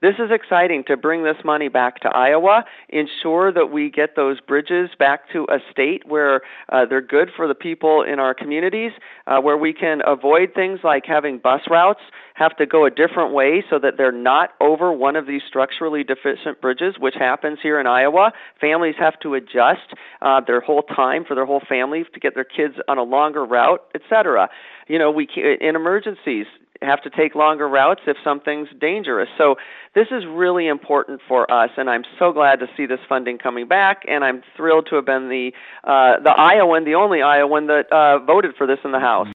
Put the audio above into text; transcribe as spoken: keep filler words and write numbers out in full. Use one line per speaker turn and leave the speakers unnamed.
this is exciting to bring this money back to Iowa, ensure that we get those bridges back to a state where uh, they're good for the people in our communities, uh, where we can avoid things like having bus routes have to go a different way so that they're not over one of these structurally deficient bridges, which happens here in Iowa. Families have to adjust uh, their whole time for their whole family to get their kids on a longer route, et cetera. You know, we in emergencies have to take longer routes if something's dangerous. So this is really important for us, and I'm so glad to see this funding coming back, and I'm thrilled to have been the uh, the Iowan, the only Iowan that uh, voted for this in the House.